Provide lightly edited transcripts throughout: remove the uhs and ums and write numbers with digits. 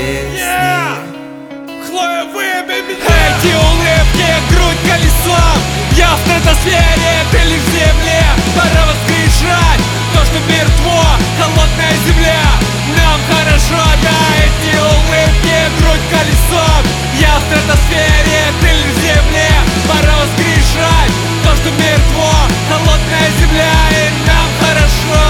песни. Хлоя, выебей меня! Эти улыбки, грудь колесом. Я в стратосфере, ты лишь в земле. Пора воскрешать то, что мертво. Холодная земля, нам хорошо. Да, эти улыбки, грудь колесом. Я в стратосфере, ты лишь в земле. Пора воскрешать то, что мертво. Холодная земля, и нам хорошо.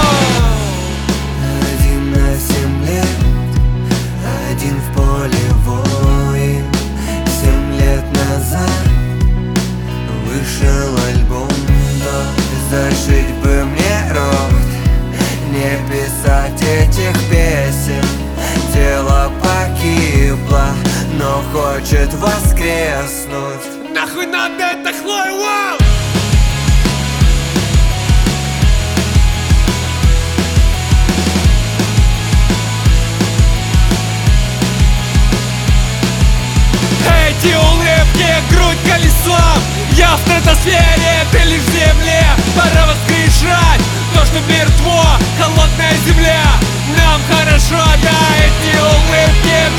Один на 7 лет, один в поле воин. 7 лет назад вышел альбом «Дождь». Зашить бы мне рот, не писать этих песен. Тело погибло, но хочет воскреснуть. Нахуй надо это, Хлоя, вау! Эти улыбки, грудь колесом. Я в стратосфере, ты лишь в земле. Пора воскрешать то, что мертво. Холодная земля, нам хорошо. Да, эти улыбки,